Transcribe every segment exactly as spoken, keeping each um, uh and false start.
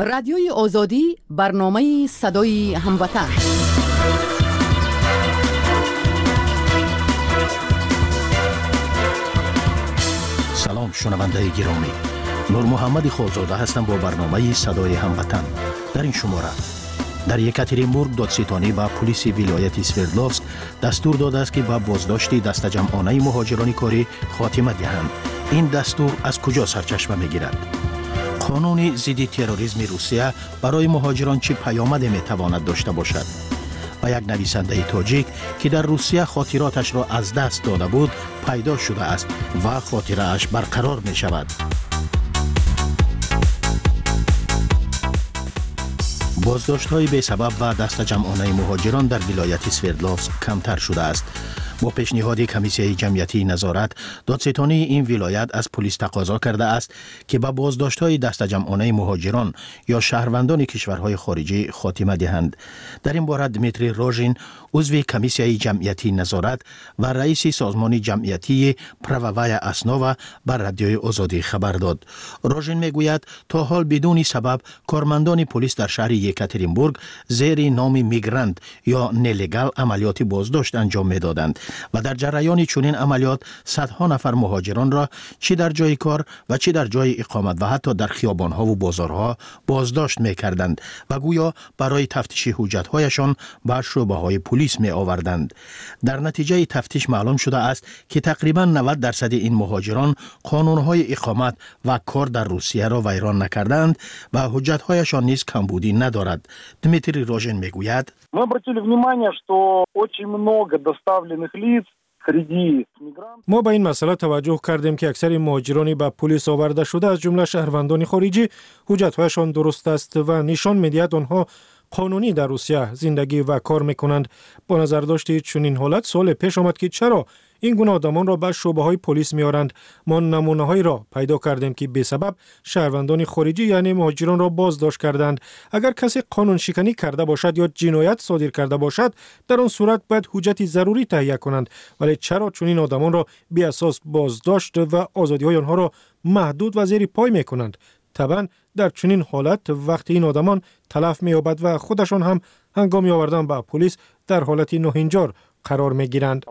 رادیوی آزادی برنامه صدای هموطن. سلام شنونده گرامی، نور محمد خورزاده هستم با برنامه صدای هموطن. در این شماره در یکاترینبورگ دادستانی و پلیس ولایت سوردلوفسک دستور داده است که با بازداشت دست جمعانه مهاجران کاری خاتمه دهند. این دستور از کجا سرچشمه میگیرد؟ قانون ضد تروریسم روسیه برای مهاجران چه پیامدی میتواند داشته باشد؟ و یک نویسنده تاجیک که در روسیه خاطراتش را از دست داده بود پیدا شده است و خاطره اش برقرار می شود. بازداشت های بی سبب و دست جمعانه مهاجران در ولایت سوردلوفسک کمتر شده است. با پیشنهاد کمیسیه جمعیتی نظارت، دادستانی این ولایت از پلیس تقاضا کرده است که با بازداشت‌های دست جمعانه مهاجران یا شهروندان کشورهای خارجی خاتمه دهند. در این باره دمیتری روژین، عضو کمیسیه جمعیتی نظارت و رئیس سازمان جمعیتی پرووای اسناوا بر رادیوی آزادی خبر داد. روژین میگوید تا حال بدون سبب کارمندان پلیس در شهر یکاترینبورگ زیر نام میگرانت یا نلگال عملیات بازداشت انجام میدادند و در جریان چنین عملیات صدها نفر مهاجران را چه در جای کار و چه در جای اقامت و حتی در خیابانها و بازارها بازداشت می‌کردند و گویا برای تفتیش حجت‌هایشان به شعبه‌های پلیس می‌آوردند. در نتیجه تفتیش معلوم شده است که تقریباً نود درصد این مهاجران قانون‌های اقامت و کار در روسیه را ویران نکردند و حجت‌هایشان نیز کمبودی ندارد. دمیتری روژین میگوید: Мы обратили внимание, что очень много доставленных лиц среди мигрантов. ما به این مسئله توجه کردیم که اکثر مهاجران به پلیس آورده شده از جمله شهروندان خارجی حجت‌هایشان درست است و نشان می‌دهد آنها قانونی در روسیه زندگی و کار می‌کنند. با نظر داشت چنین حالت سوال پیش آمد که چرا این گونه آدمان را به شعبه‌های پلیس می‌آورند. ما نمونه‌هایی را پیدا کردیم که به سبب شهروندان خارجی یعنی مهاجران را بازداشت کردند. اگر کسی قانون شکنی کرده باشد یا جنایت صادر کرده باشد، در آن صورت باید حجت ضروری تهیه کنند. ولی چرا چنین آدمان را بی اساس بازداشت و آزادی‌های آنها را محدود و زیر پای می‌کنند؟ طبعا در چنین حالت وقتی این آدمان تلف می‌یابد و خودشان هم هنگامی آوردن به پلیس در حالت ناهنجار قرار می‌گیرند.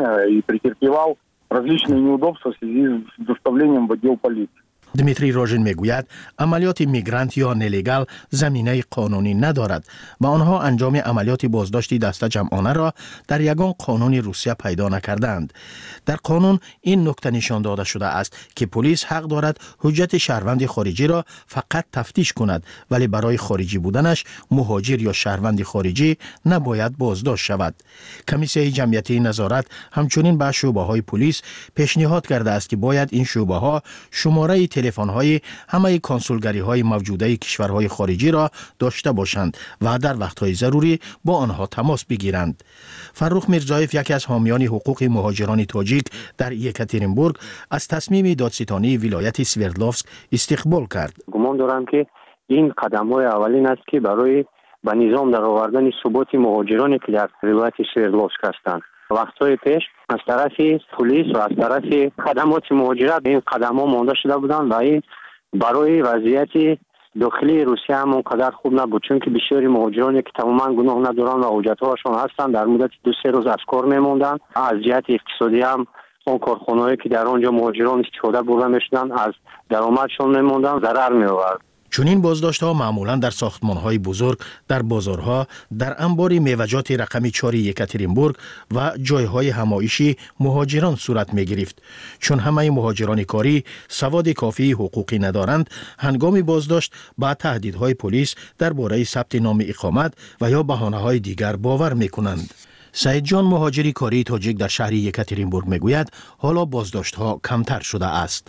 دمیتری روژین میگوید عملیات میگرانت یا نلگال زمینه قانونی ندارد و آنها انجام عملیات بازداشتی دست جمعانه را در یگان قانون روسیه پیدا نکردند. در قانون این نکته نشان داده شده است که پلیس حق دارد حجت شهروند خارجی را فقط تفتیش کند، ولی برای خارجی بودنش مهاجر یا شهروند خارجی نباید بازداشت شود. کمیسیه جمعیتی نظارت همچنین به شعبه‌های پلیس پیشنهاد کرده است که باید این شعبه‌ها شماره تلفن‌های همه کنسولگری‌های موجوده کشورهای خارجی را داشته باشند و در وقت‌های ضروری با آنها تماس بگیرند. فرخ میرزایف، یکی از حامیان حقوق مهاجران تاجیک در یکاترینبورگ، از تصمیم دادستانی ولایت سوردلوفسک استقبال کرد. گمان دارم که این قدم‌های اولین است که برای به نظام درآوردن ثبات مهاجرانی که در ولایت سوردلوفسک هستند. وقتهای پیش از طرف پلیس و از طرف خدمات مهاجرت این قدم ها مانده شده بودند و این برای وضعیت داخلی روسیه هم اونقدر خوب نبود، چون که بسیاری مهاجرانی که تماما گناه ندارند و حجت هاشون هستند در مدت دو سه روز از کار میموندند. از جهت اقتصادی هم اون کارخانه‌ای که در آنجا مهاجران استفاده برده میشدند از درآمدشون میموندند، ضرر می‌آورد. چنین بازداشت‌ها معمولاً در ساختمان‌های بزرگ، در بازارها، در انبار میوه‌جات رقم چهار یکاترینبورگ و جای‌های همایشی مهاجران صورت می‌گرفت. چون همه مهاجران کاری سواد کافی حقوقی ندارند، هنگام بازداشت با تهدیدهای پلیس درباره ثبت نام اقامت و یا بهانه‌های دیگر باور می‌کنند. سعید جان، مهاجری کاری تاجیک در شهر یکاترینبورگ میگوید حالا بازداشت‌ها کمتر شده است.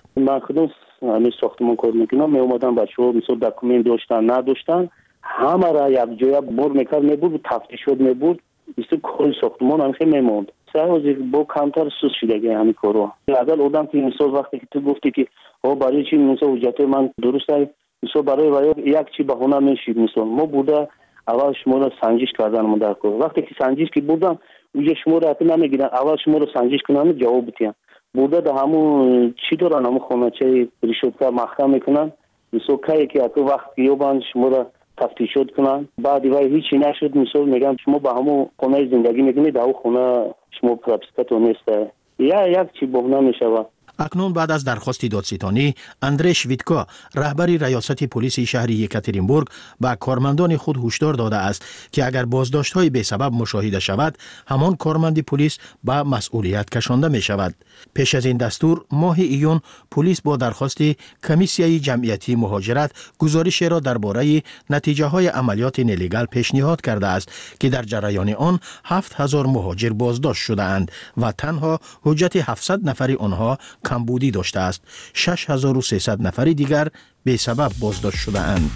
همین ساختمان کار میکنم، می اومدن بچه‌ها مثلا دکومنت داشتن نداشتن همه را یک جای بر میکرد میبود تفتیش شد میبود مثل کل ساختمان هم خیلی میموند. سعی با کمتر سوس شده همین کارو. اول آدم که مثلا وقتی که تو گفتی که ها برای چی مثلا حجت من درست است، مثلا برای برای یک چی بهونه میشید، مثلا ما بوده اول شما رو سنجش کردن ما در کار. وقتی که سنجش که بودن اونجا شما رو اصلا نمیگیرن، اول شما رو سنجش کنن جواب بدین. بوده در همون چی دارن، همون خانه چه ریشوت‌ها محکم میکنن مثل که که تو وقت بیابند شما را تفتیشات کنن بعد وای هیچی نشد مثل میگن شما به همون خونه زندگی میکنید در خونه شما پراپسکتون نیست یا یک چی بهونه میشود. اکنون بعد از درخواست دادستانی اندرش ویتکا رهبر ریاست پلیس شهر یکاترینبورگ به کارمندان خود هشدار داده است که اگر بازداشت‌های بی‌سبب مشاهده شود همان کارمند پلیس به مسئولیت کشانده می شود. پیش از این دستور ماه ایون پلیس با درخواست کمیسیای جمعیتی مهاجرت گزارش را درباره نتیجه های عملیات نلیگال پیشنهاد کرده است که در جریان آن هفت هزار مهاجر بازداشت شده اند و تنها حجت هفتصد نفر آنها کمبودی داشته است. شش هزار و سیصد نفر دیگر به سبب بازداشت شده اند.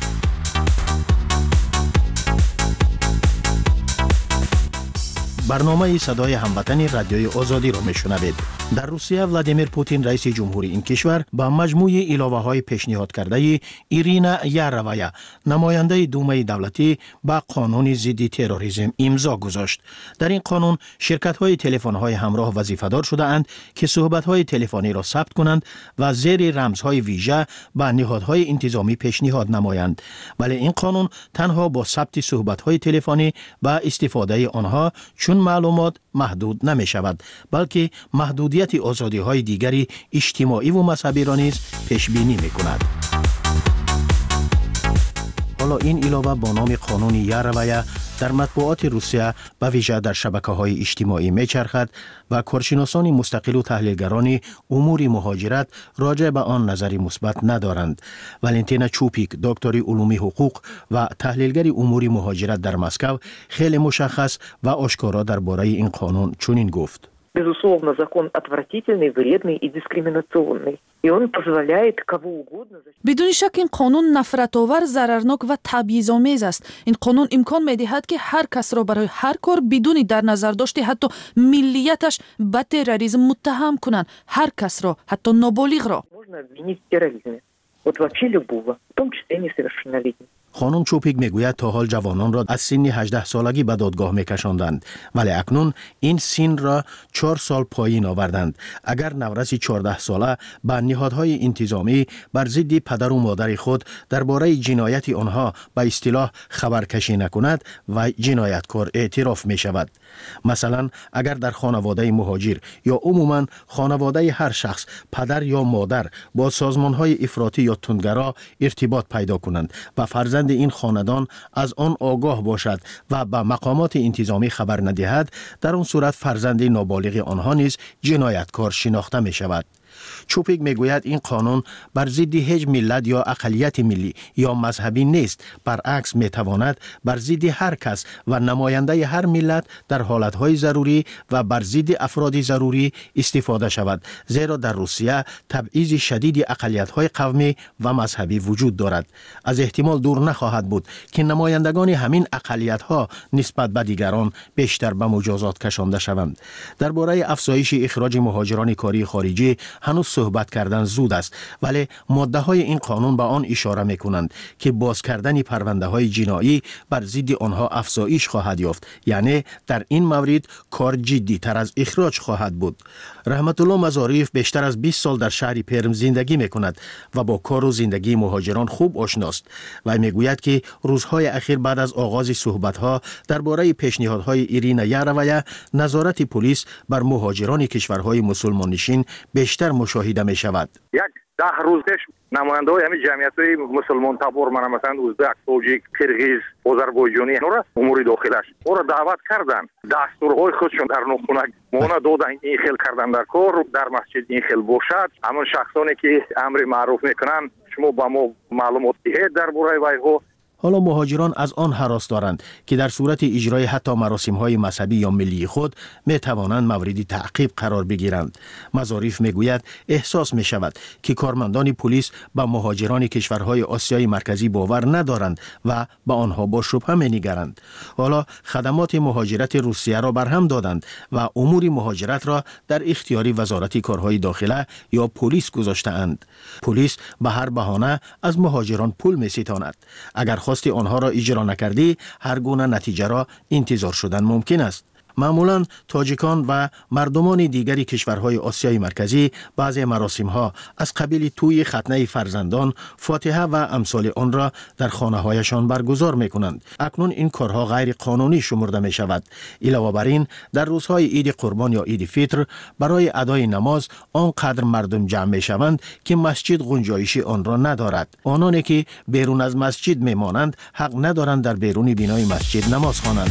برنامه صدای هموطن رادیوی آزادی را میشنوید. در روسیه ولادیمیر پوتین رئیس جمهوری این کشور با مجموعه علاوه های پیشنهاد کرده ایرینا یارویا نماینده دومای دولتی با قانون ضد تروریسم امضا گذاشت. در این قانون شرکت های تلفن های همراه وظیفه‌دار شده اند که صحبت های تلفنی را ثبت کنند و زیر رمزهای ویژه به نهادهای انتظامی پیشنهاد نمایند. ولی این قانون تنها با ثبت صحبت های تلفنی و استفاده آنها چون معلومات محدود نمی شود بلکه محدودیت آزادی های دیگری اجتماعی و مذهبی را نیز پیش بینی می کند. حالا این علاوه با نام قانون یارویا در مطبوعات روسیه به ویژه در شبکه‌های اجتماعی می‌چرخد و کارشناسان مستقل و تحلیلگران امور مهاجرت راجع به آن نظری مثبت ندارند. ولنتینا چوپیک دکتر علوم حقوق و تحلیلگر امور مهاجرت در مسکو خیلی مشخص و آشکارا درباره این قانون چنین گفت: Безусловно, закон отвратительный, вредный и дискриминационный. И он позволяет кого угодно... بدون شک این قانون نفرت‌آور، ضررناک و تبعیض‌آمیز است. این قانون امکان می‌دهد که هر کس را برای هر کار بدون در نظر داشته حتی ملیتش به تروریسم متهم کنند. هر کس را، حتی نابالغ را. Можно обвинить в терроризме. Вот вообще любого, в том числе несовершеннолетних. خانم چوپیک میگوید تا حال جوانان را از سن هجده سالگی به دادگاه میکشاندند ولی اکنون این سن را چهار سال پایین آوردند. اگر نورس چهارده ساله به نهادهای انتظامی بر ضد پدر و مادر خود درباره جنایت آنها به اصطلاح خبرکشی نکند و جنایتکار اعتراف می شود. مثلا اگر در خانواده مهاجر یا عموما خانواده هر شخص پدر یا مادر با سازمانهای افراطی یا تندگرا ارتباط پیدا کنند و فرزند این خاندان از آن آگاه باشد و به مقامات انتظامی خبر ندهد، در آن صورت فرزند نابالغ آنها نیز جنایتکار شناخته می شود. چوپیک میگوید این قانون بر ضد هیچ ملت یا اقلیت ملی یا مذهبی نیست، برعکس میتواند بر ضد هر کس و نماینده هر ملت در حالتهای ضروری و بر ضد افراد ضروری استفاده شود، زیرا در روسیه تبعیض شدید اقلیت‌های قومی و مذهبی وجود دارد. از احتمال دور نخواهد بود که نمایندگان همین اقلیت‌ها نسبت به دیگران بیشتر به مجازات کشانده شوند. درباره افزایش اخراج مهاجران کاری خارجی هنوز صحبت کردن زود است، ولی ماده های این قانون به آن اشاره می کنند که باز کردن پرونده های جنایی بر ضد آنها افزایش خواهد یافت، یعنی در این مورد کار جدی تر از اخراج خواهد بود. رحمت الله مزاریف بیشتر از بیست سال در شهر پرم زندگی می کند و با کار و زندگی مهاجران خوب آشناست و می گوید که روزهای اخیر بعد از آغاز صحبت ها درباره پیشنهادهای ایرینا یارویا نظارت پلیس بر مهاجران کشورهای مسلمان نشین بیشتر مشاهده می شود. یک ده روز پیش نماینده های همین جمعیت های مسلمان تبار من مثلا ازبک، تاجیک، کرغیز، آذربایجانی نورا امور داخلش او را دعوت کردن، دستورهای خودشون در نخونه مونا دادن این خیل کردن در کار در مسجد این خیل باشد. همون شخصانی که امر معروف میکنن شما با ما معلومات دهید درباره ویها. حالا مهاجران از آن هراس دارند که در صورت اجرای حتی مراسم‌های مذهبی یا ملی خود می توانند مورد تعقیب قرار بگیرند. مزاریف میگوید احساس می شود که کارمندان پلیس به مهاجران کشورهای آسیای مرکزی باور ندارند و به آنها با شبهه می نگرند. حالا خدمات مهاجرت روسیه را برهم دادند و امور مهاجرت را در اختیار وزارت کارهای داخله یا پلیس گذاشته‌اند. پلیس به هر بهانه از مهاجران پول می ستاند. اگر خواستی آنها را اجرا نکردی هر گونه نتیجه را انتظار شدن ممکن است. معمولاً تاجیکان و مردمان دیگری کشورهای آسیای مرکزی بعضی مراسم‌ها از قبیل توی ختنه فرزندان، فاتحه و امثال آن را در خانه‌هایشان برگزار می‌کنند. اکنون این کارها غیر قانونی شمرده می‌شود. علاوه بر این در روزهای عید قربان یا عید فطر برای ادای نماز آنقدر مردم جمع می‌شوند که مسجد گنجایش آن را ندارد. آنانی که بیرون از مسجد می‌مانند حق ندارند در بیرون بینای مسجد نماز خوانند.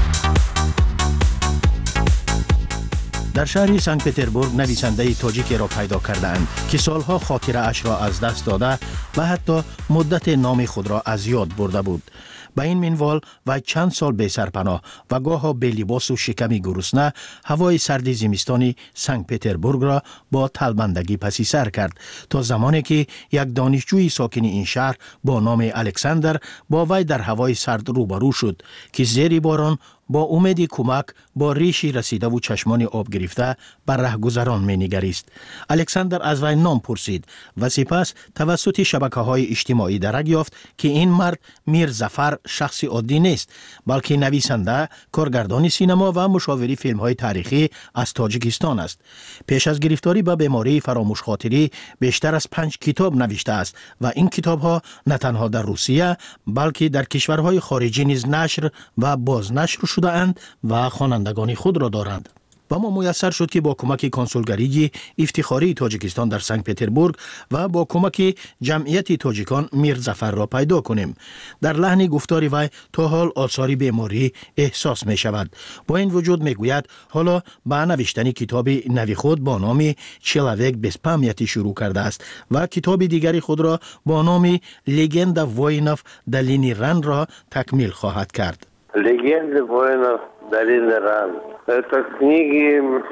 در شهر سنت پتربورگ نویسنده تاجیکی را پیدا کردند که سالها خاطره اش را از دست داده و حتی مدت نام خود را از یاد برده بود. با این منوال و چند سال بی سرپناه و گاه بی لباس و شکمی گرسنه هوای سرد زمستانی سنت پتربورگ را با تلبندگی پسی سر کرد تا زمانی که یک دانشجوی ساکن این شهر با نام الکساندر با وی در هوای سرد روبرو شد که زیر باران با امید کمک با ریشی رسیده و چشمان آب گرفته بر رهگذران می نگریست. الکساندر از وی نام پرسید و سپس توسط شبکه‌های اجتماعی درک یافت که این مرد میر ظفر شخصی عادی نیست، بلکه نویسنده، کارگردان سینما و مشاور فیلم‌های تاریخی از تاجیکستان است. پیش از گرفتاری به بیماری فراموش خاطری بیشتر از پنج کتاب نوشته است و این کتاب‌ها نه تنها در روسیه بلکه در کشورهای خارجی نیز نشر و بازنشر شده اند و خوانندگان خود را دارند. و ما میسر شد که با کمک کنسولگری افتخاری تاجیکستان در سنت پتربورگ و با کمک جمعیت تاجیکان میر ظفر را پیدا کنیم. در لحن گفتار وی تا حال آثار بیماری احساس می شود. با این وجود می گوید حالا به نوشتن کتاب نوی خود با نام چلاویک без памяти شروع کرده است و کتاب دیگری خود را با نام لگندا воинов долины Ран را تکمیل خواهد کرد. Легенды воинов долины Ран. Это книги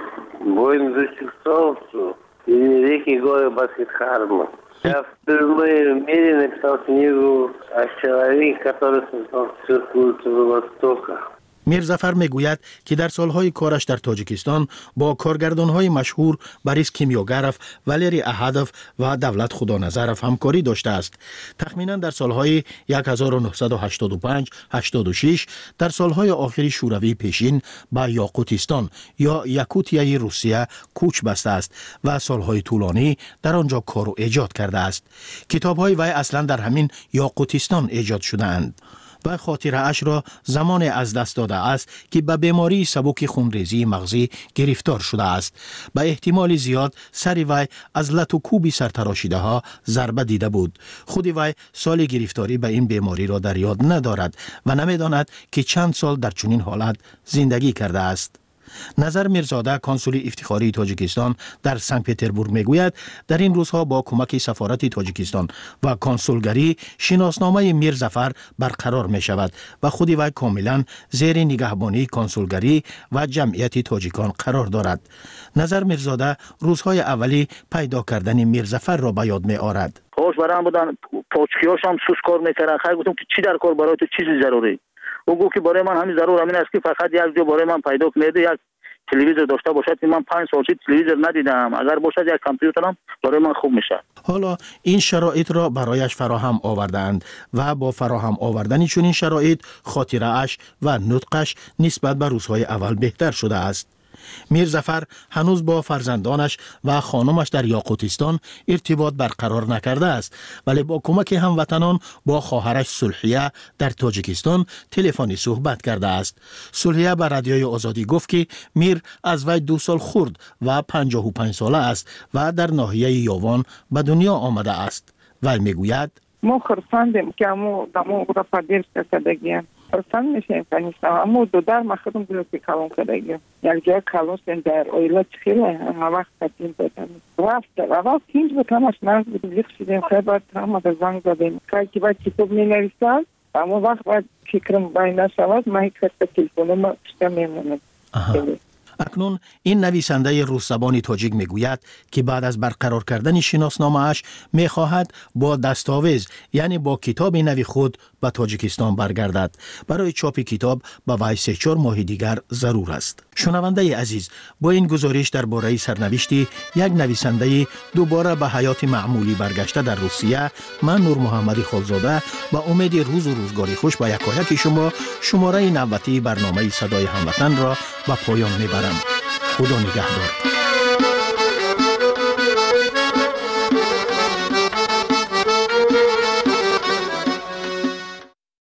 воинствующих солнцу и реки горы Баскетхарма. Я впервые в мире написал книгу о человеке, который создал всю культуру Востока. میر ظفر می گوید که در سالهای کارش در تاجیکستان با کارگردانهای مشهور بوریس کیمیوگراف، والری احدوف و دولت خدانظرف همکاری داشته است. تخمینا در سالهای هزار و نهصد و هشتاد و پنج هشتاد و شش در سالهای آخری شوروی پیشین به یاقوتستان یا یاکوتیای روسیه کوچ بسته است و سالهای طولانی در آنجا کار و ایجاد کرده است. کتاب‌های وی اصلا در همین یاقوتستان ایجاد شده اند. و خاطره اش را زمان از دست داده است که به بیماری سبک خونریزی مغزی گرفتار شده است. به احتمال زیاد سر وی از لط و کوب سرتراشیده ها ضربه دیده بود. خود وی سال گرفتاری به این بیماری را در یاد ندارد و نمیداند که چند سال در چنین حالت زندگی کرده است. نظر میرزاده کنسول افتخاری تاجیکستان در سنت پتربورگ میگوید در این روزها با کمک سفارت تاجیکستان و کنسولگری شناسنامه میر ظفر برقرار می شود و خودی وی کاملا زیر نگهبانی کنسولگری و جمعیت تاجیکان قرار دارد. نظر میرزاده روزهای اولی پیدا کردن میر ظفر را به یاد می آورد. خوش برام بودن پاچکیاش هم سوس کار میکردن. خیلی گفتم که چی در کار برای تو چیزی ضروری؟ او گفت که برای من همین ضرور همین است که فقط یک جا برای من پیدا کنید، یک تلویزیون داشته باشد که من پنج سال تلویزیون ندیدم، اگر باشد یک کامپیوترم برای من خوب میشه. حالا این شرایط را برایش فراهم آوردند و با فراهم آوردن چنین شرایط خاطره اش و نطقش نسبت به روزهای اول بهتر شده است. میر ظفر هنوز با فرزندانش و خانمش در یاقوتستان ارتباط برقرار نکرده است، ولی با کمک هموطنان با خواهرش سلحیه در تاجیکستان تلفنی صحبت کرده است. سلحیه به رادیوی آزادی گفت که میر از وی دو سال خورد و پنجاه و پنج ساله است و در ناحیه یاوان به دنیا آمده است. وی میگوید ما خرسندیم که امو دمو را پدیر کردگیم. خرسند میشیم کنیستم امو دو در مخدم گروپی کلام کردگیم. یک جای کلوستیم در اویلت خیلی همه وقت کتیم بودم. رفت اول تینج بکنش نرد بودیم یک شدیم خیلی باید همه در زنگ زدیم. که باید کتاب می نویستم اما وقت باید فکرم باید نشود ما یک خط تلفونم پشتا میمونم. اکنون این نویسنده روسزبان تاجیک میگوید که بعد از برقرار کردن شناسنامه‌اش میخواهد با دستاویز یعنی با کتاب نوی خود به تاجیکستان برگردد. برای چاپ کتاب به وی سه چهار ماه دیگر ضرور است. شنونده عزیز، با این گزارش درباره سرنوشتی یک نویسنده دوباره به حیات معمولی برگشته در روسیه، من نور محمدی خالزاده با امید روز و روزگاری خوش با یکایک شما شماره نوبتی برنامه صدای هموطن را به پایان میبرم. خدا نگهدار.